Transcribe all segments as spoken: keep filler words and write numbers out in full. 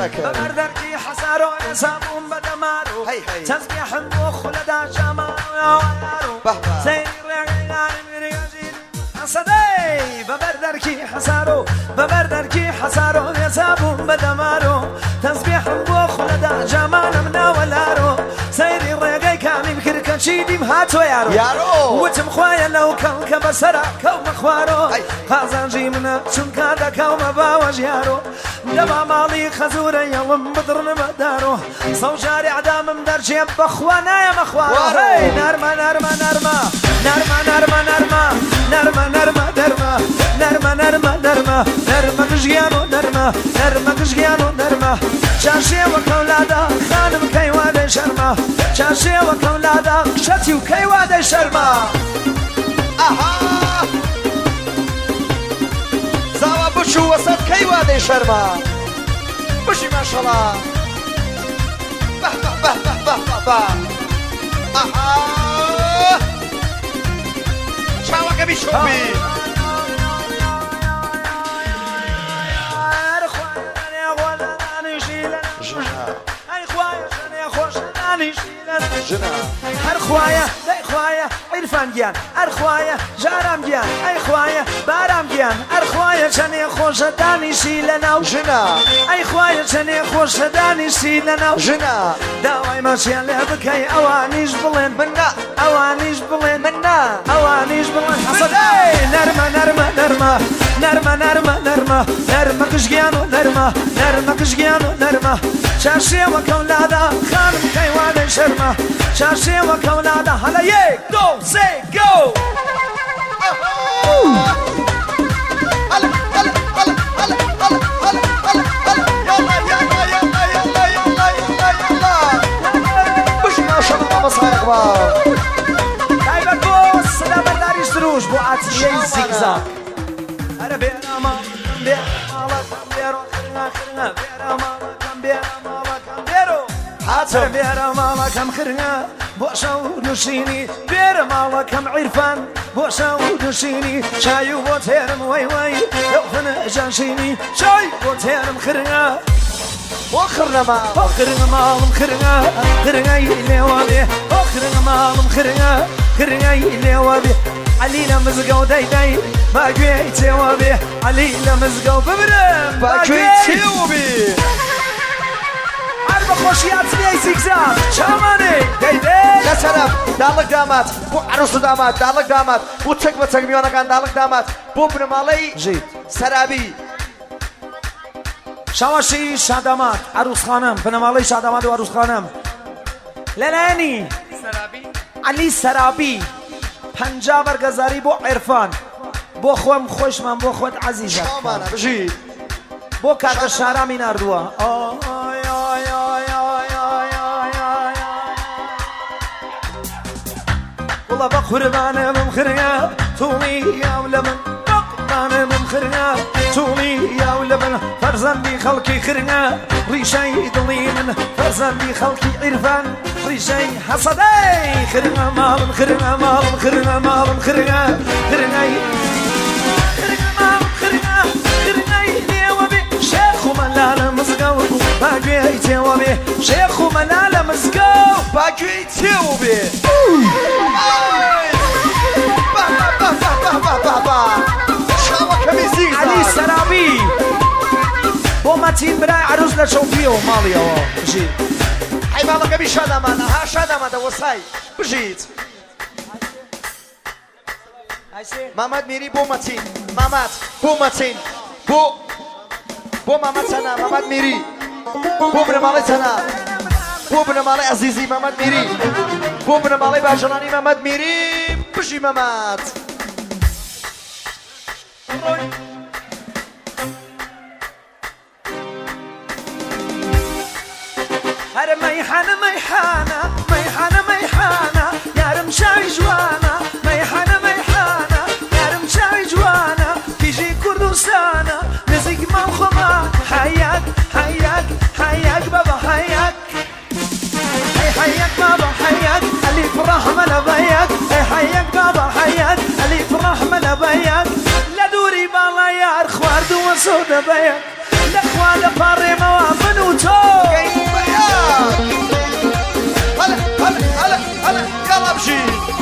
بەبەردەرکی حەسار و حسابوم بەدەمار و تەزبیحم بۆ خولەدا ژامان و یاوەیار و سەیری ڕێگەیانی میرێژیر حەسەدەی بەبەردەرکی حەسار و بەبەردەرکی حەسار و حسابوم بەدەمار و تەزبیحم بۆ خولەدا ژامانم ناوەلار و سەیری ڕێگەی کامیم کرد کە چیدیم هاتۆ یارۆ وتم خوایە لەو کەڵ کە بەسەرا کەومە خوارۆ قازانجی منە چونکە دەکەومە باوەژ یارۆ دەما ماڵی خەزورە یەڵم بدڕنمە دارۆ سەوژاری عدامم دەرچێم بەخوا نایەمە خوارۆ نەرمە نەرمە نەرمە نەرمە نەرمە نەرمە نەرمە نەرمە دەرمە نەرمە نەرمە نەرمە نەرمە گژگیان و نەرمە نەرمە گژگیان و نەرمە چاشێوە کەولادا خانم کەیوادەی شەرمە چاشێوە کەولادا شەتی و کەیوادەی شەرمە ئاها زاوا بچوو وەسەد کەیوادەی شەرمە بشی ماشەڵا بە بە بە بە بە بە ئاها چاوەکە بیشۆبی هەر خوایە دەی خوایە عیرفان گیان هەر خوایە ژارام گیان ئەی خوایە بارام گیان هەر خوایە چەنێ خۆشە دانیشی لەناو ژنە ئەی خوایە چەنێ خۆشە دانیشی لەناو ژنە داوای مەچیان لێ بکەی ئەوانیش بڵێن منە ئەوانیش بڵێن منە ئەوانیش بڵێن حەسەدەی نەرمە نەرمە نەرمە نەرمە نەرمە نەرمە نەرمە گژگیان و نەرمە نەرمە گژگیان و نەرمە چاشێوە کەولادا خانم کەیوادەی شەرمە چاشێوە کەولادا هەڵە یەک دۆ سێ گۆ تایبەت بۆ سەدا بەرداری سروش بۆ ئاتیەی زیگزاگ هەرە بێرە ماڵەکەم بێ ماڵەکەم بێرۆ خرنگە خرنگە بێرە ماڵەکەم بێرە ماڵەکەم بێرۆ هاتە بێرە ماڵەکەم خرنگە بۆ شەو نووشینی بێرە ماڵەکەم عیرفان بۆ شەو نووشینی چای و بۆ تێرم وەی وەی لەو خنەجانشینی چای بۆ تێرم خرنگە بۆ خرنەما بۆ خرنگە ماڵم خرنگە خرنگەی لێوە بێ بۆ خرنگە ماڵم خرنگە خرنگەی لێوە بێ عەلی لە مزگەوت دەیدەی باگوێی تێوە بێ عەلی لە مزگەوت ببرم باگوێی تێوە بێ هەر بە خۆشیاتنیەی زیگزاگ چامانێ دەیدێ لەسەرم داڵک دامات بۆ عروس و دامات داڵک دامات بۆ چەک بە چەک میوانەکان داڵک دامات بۆ بنەماڵەی ژیت سەرابی شاوەشی شادامات عروس خانم بنەماڵەی شادامات و عروس خانم لەلایەنی عەلی سەرابی پەنجا بەرگەزاری بۆ عیرفان بۆ خۆم خۆشمان بۆ خۆت عەزیزە چامانە بژی بۆ کاکە شارامی ناردووە وڵە بە قوربانە بم خرنگە توڵی یاو لە من بە قوربانە بم خرنگە توڵی یاو لە من فەرزەندی خەڵکی خرنگە ڕیشەی دڵی من فەرزەندی خەڵکی عیرفان ڕیشەی حەسەدەی خرنگە ماڵم خرنگە ماڵم خرنگە ماڵم خرنگە خرنگەی خرنگە ماڵم خرنگە خرنگەی لێوە بێ شێخ و مەلا لە مزگەوت باگوێی تێوە بێ شێخ و مەلا لە مزگەوت باگوێی تێوە بێ شاوەکەمی زیگزاگ عەلی سەرابی بۆ مەتین برای عروس لە چەوپیەوە ماڵیەوە بژیت حیماڵەکەمی شادامانە ها شادامانە وەسای بژیت مامەد میری بۆ مەتین مامەد بۆ مەتین بۆ بۆ مامەد چەنە مامەد میری بۆ بنەماڵەی چەنە بۆ بنەماڵەی عەزیزی مامەد میری بۆ بنەماڵەی باژەڵانی مامەد میری بژی مەمەد هەرە مەیحانە مەیحانە مەیحانە مەیحانە یارم چاوی جوانە مەیحانە مەیحانە یارم چاوی جوانە کیژی کوردستانە نزیک ماڵ خۆمان حەیەک حەیەک حەیەک بەبە حەیەک ئەی حەیەک بابە حەیەک ئەلیف ڕەحمە لە بەیەک ئەی حەیەک بابە حەیەک ئەلیف ڕەحمە لە بەیەک لە دووری باڵا یار خواردووە بسودة بيك لأخوة لفاري موافن وتو قايم بياك هلا هلا هلا هلا يلا امشي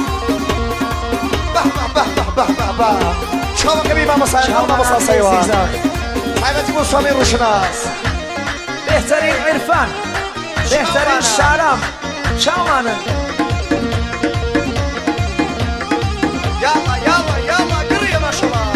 بح بح بح بح بح بح شو كبي ماما صاير ماما صاير سيوا حياتي مو سمير وشناس بهترين عرفان بهترين شعرام شاوانا يلا يلا يلا قريه ما شاء الله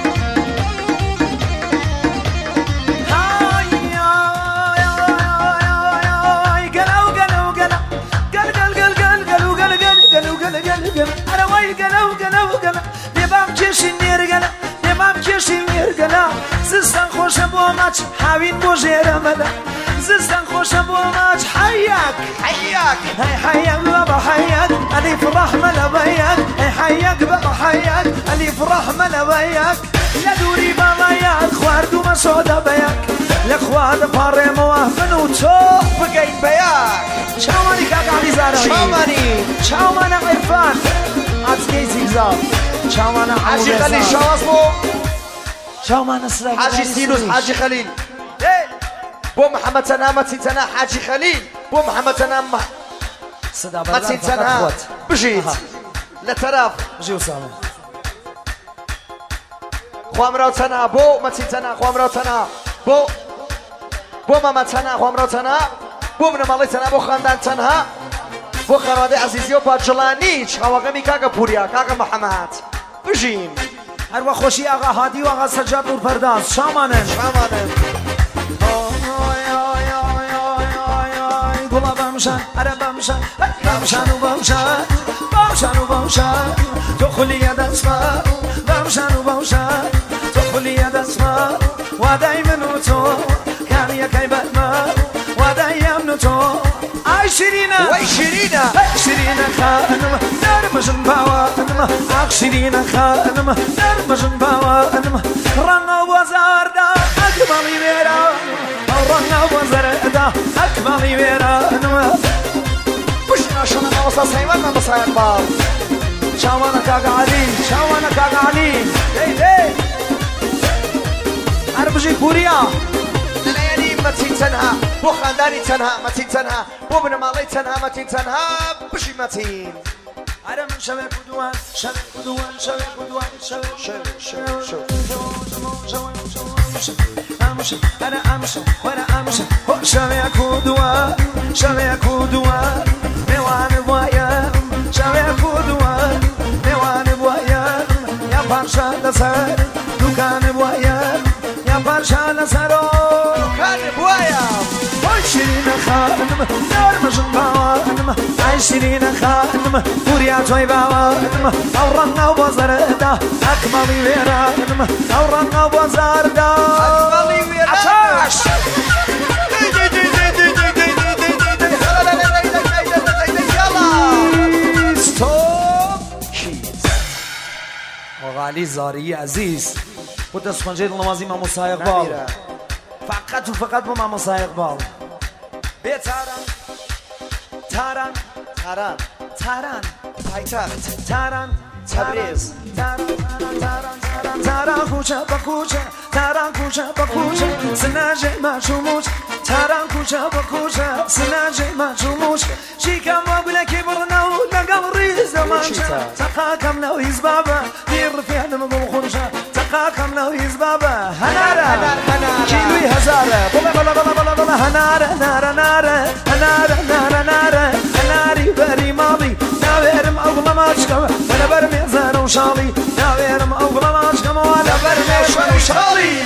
أنا ويل قلا وقلا وقلا نبام كشين يرقلا نبام كشين يرقلا زستان خوش أبو ماتش حاوين بوجير ملا زستان خوش أبو ماتش حياك حياك هاي حياك بابا حياك ألي فرح ملا بياك هاي حياك بابا حياك ألي فرح ملا بياك لا دوري بابا ياك خواردو ما سودا بياك لأخوات فاري موافن وتوب بقايم بياك شاواني كاكا علي زاروي شاواني شاوانا عرفان عطسكي زيزاب شاوانا حاجي خليل شو اسمه شاوانا سلاك حاجي سيلوس حاجي خليل بو محمد سنة ما تنسنا حاجي خليل بو محمد سنة ما ما تنسنا بجيت لتراف جيو سامي خوامراو سنة بو ما تنسنا خوامراو سنة بو بو ماما سنة خوامراو سنة بو من مالي سنة بو خاندان سنة بو خانواده عزیزی و باجلانی چاواقمی کاغا پوریا کاغا محمد بجیم هر وقت خوشی آقا هادی و آقا سجاد نور پرداز شامانن شامانن گلا بامشان اره بامشان بامشان و بامشان بامشان و بامشان تو خلیه دسما بامشان و بامشان تو خلیه دسما و دایمن تو کان یکی بدما و دایم تو ای شیرینه وای شیرینه شیرینه خانم نرمشن باوانم آخ شیرینه خانم نرمشن باوانم رنگ و زردا اکمالی میرا رنگ و زردا اکمالی میرا بشنا شنا ما وصل سيوان ما بصير بار شاوانا كاغا علي شاوانا كاغا علي هي هي عربجي كوريا لليالي ما تنسنها بو خانداني تنها ما تنسنها بو ابن مالي تنها ما تنسنها بشي ما تين أنا من شباب كدوان شباب كدوان شباب كدوان شباب شباب شباب أمشي أنا أمشي وأنا أمشي شباب كدوان شباب كدوان ميوان بوايا شباب كدوان ميوان بوايا يا بارشا لسر دكان بوايا يا بارشا لسر دكان بوايا شيرين خانم نرمشن باوانم ای شیرین خانم بوریا توی باوانم او رنگ و بازار دا اکمالی ویرانم او رنگ و بازار دا اکمالی ویرانم اتاش وغالي زاري عزيز قدس خنجير نمازي ما مصايق بال فقط وفقط ما مصايق بال بيت تاران تاران تاران تاران پایتخت تاران تبریز تاران تاران تاران تاران کوچه با کوچه تاران کوچه با کوچه سناجه ما شوموش تاران کوچه با کوچه سناجه ما شوموش شيكام واقول كي برنا لقى الريز زمانشا تقاكم لو يزبابا دير فيها نمو خنشا تقاكم لو يزبابا هنارا هنارا كيلوي هزارة بلا بلا بلا بلا بلا هنارا نارا نارا هنارا نارا نارا هناري بري ماضي ناويرم أغلى ما أشكم ولا برمي زار وشالي ناويرم أغلى ما أشكم ولا برمي وشالي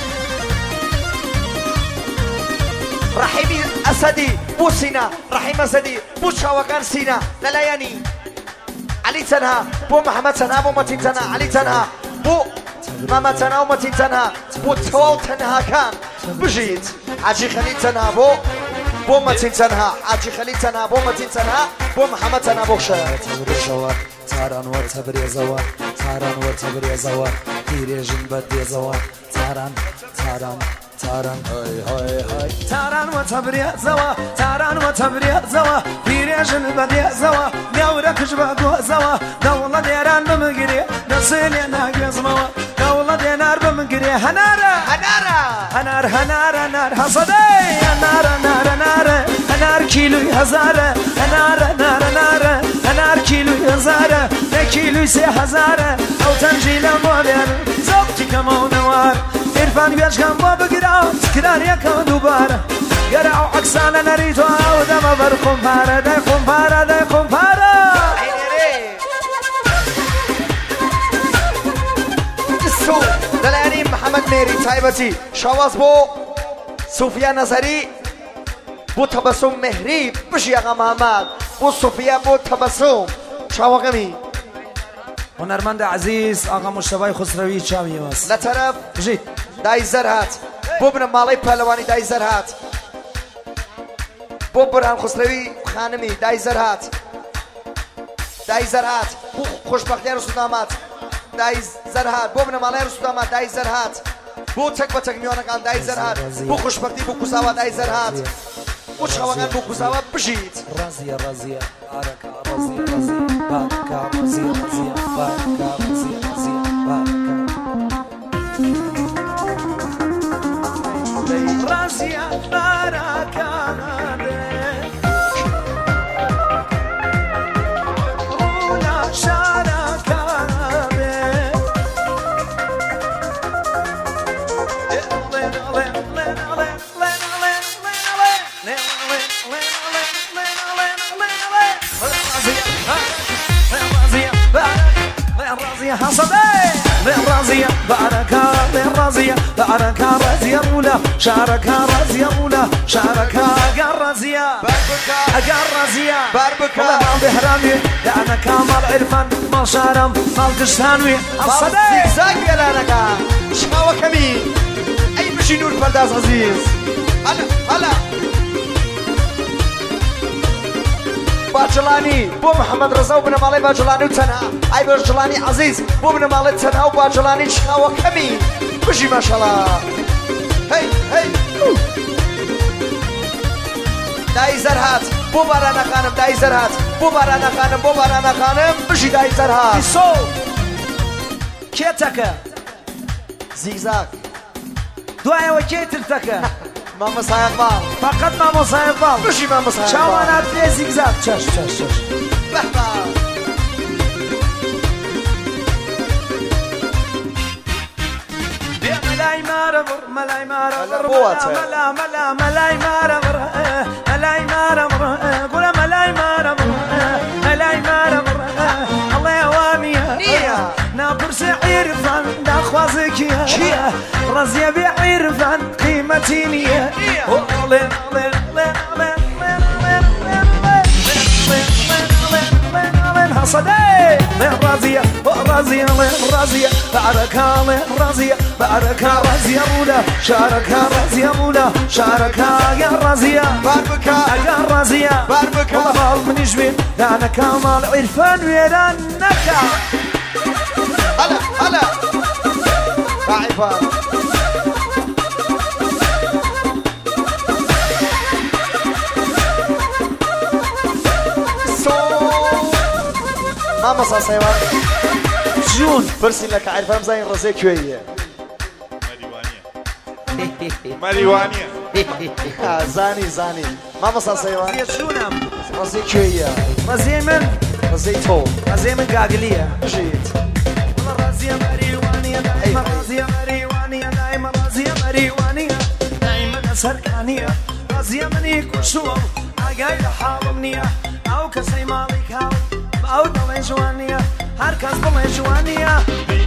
رحيمي أسدي بو سينا رحيم أسدي بو شاوكان سينا للياني علي تنها بو محمد تنها بو متين تنها علي تنها بو ماما تنها ومتين تنها بو توال تنها كان بجيت حاجي خليل تنها بو بو متين تنها حاجي خليل تنها بو متين تنها بو محمد تنها بو شهر تاران وتبري زوا تاران وتبري زوا تيريجن بدي زوا تاران تاران تاران هاي هاي هاي تاران وتبري زوا تاران وتبري زوا تيريجن بدي زوا نورك جبا زوا دولة ديران بمقري نسيني ناقص موا دولة دينار بمقري میره هناره هناره هنار هنار هنار حصدی هنار هنار هنار هنار کیلوی هزاره هنار هنار هنار هنار کیلوی هزاره نه کیلوی سه هزاره او تنجیل مادر زبطی کمو نوار عرفان بیاش کم با بگیرم سکرار یکم دوباره گرع و عکسانه نریتو او دم بر خمپاره ده خمپاره ده خمپاره سو دلانی محمد میری تایبتی شواز بو صوفیا نظری بو تبسم مهری بشی آقا محمد بو صوفیا بو تبسم شواقمی هنرمند عزیز آقا مصطفی خسروی چاوی ماست لطرف بجید دای زرهات بو بن مالی پهلوانی دای زرهات بو برهان خسروی خانمی دای زرهات دای زرهات بو خوشبختی رسول داماد دای زرهات بو بن مالی رسول داماد دای زرهات بو تک با تک میانه کان دای زرهات بو خوشبختی بو کوساوا دای زرهات بو شواغان بو کوساوا بشید رازیه رازیه بارکا رازیه رازیه بارکا رازیه رازیه بارکا رازیه رازیه بارکا رازیه بارکا رولا شارکا رازية حصدي رازية باركة رازية باركة رازية أولى شاركة رازية أولى شاركة قال رازية باربكا قال رازية باربكا ما بهرامي لأنا كامل عرفان ما شارم ما القشتانوي حصدي زيزاق يا لانكا شقاوة كمين أي بشي نور فرداس عزيز هلا هلا باجلاني بو محمد رضا وبن مالي باجلاني وتنها اي باجلاني عزيز بو بن مالي تنها وباجلاني شقاوة كمين بشي ما شاء الله هي هي داي زرهات بو بارانا خانم داي زرهات بو بارانا خانم بو بارانا خانم بشي داي زرهات سو كيتك زيزاق دعاء وكيتلتك ماما صايق بال فقط ما مصايب بال بشي ماما صايق بال شوانات لي زيكزاك شش شش شش بحبا ملاي مارمر ملاي مارمر بوته. ملا ملا ملاي مارمر ملاي مارمر قول ملاي مارمر ملاي مارمر الله يوامي نية. نابرس عرفان داخوازك يا رزية بعرفان قيمتي نية ولين لين لين لين حصدي لين رازية رازية لين رازية باركة لين رازية باركة رازية مولا شاركة رازية مولا شاركة يا رازية باربكا يا رازية باربكا والله من يجبين أنا كمال عرفان ويرانك هلا هلا عرفان ماما صاصيوان جون برسي لك عرفان زين رزيك شوية ماريوانيا زاني زاني ماما صاصيوان يا شونم رزيك شوية رزية من رزيك تو رزية من قاقلية جيت والله رازية مريوانية دائما رازية مريوانية دائما رازية مريوانية دائما سرقانية رازية مني كل شو عقايد حالمنية أو كسي مالك هاو أو دلي جوانية هركز بلي جوانية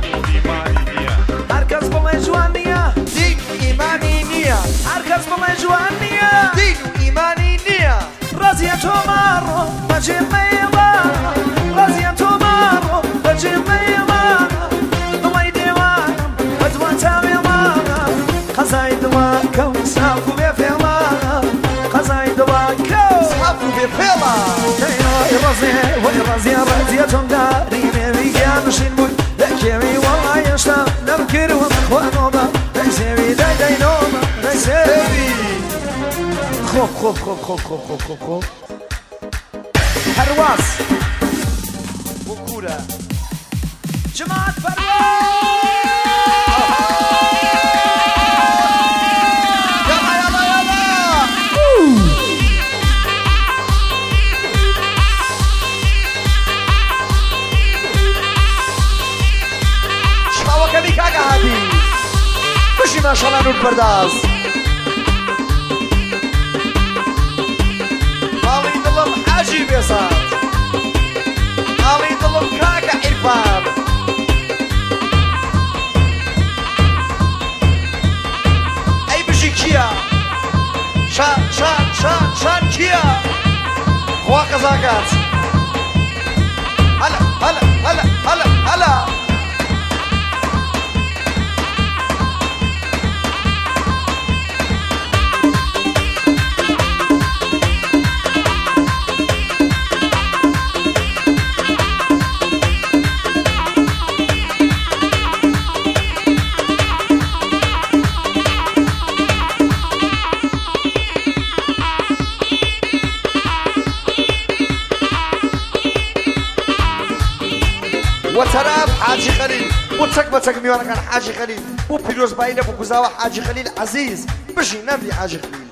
هركز بلي جوانية دين إيماني نية هركز بلي جوانية دين إيماني نية رازية تمارو بجي ميوانا رازية تمارو بجي ميوانا ضوي ديوانا بدوان تاوي مانا قزاي دواكو سافو بفلانا قزاي دواكو صحفوا بفيلا رازية وي رازية رازية تمداري ميمي قامشين بوي لكيمي والله يشتا نبكر ومخوان وما ريسيبي داي داي نوما ريسيبي خوب خوب خوب خوب خوب خوب خوب خوب هرواز وكورة جماعة فرواز ما شاء الله نور برداز مالي ظلم حاجي بيصاد مالي ظلم كاكا عرفان اي بجي كيا شان شان شان شان كيا خوا قزاقات هلا هلا هلا هلا هلا وتراب حاجي خليل وتك بتك ميوانا كان حاجي خليل وبيروز بايلة وكوزاوا حاجي خليل عزيز بجي نبي حاجي خليل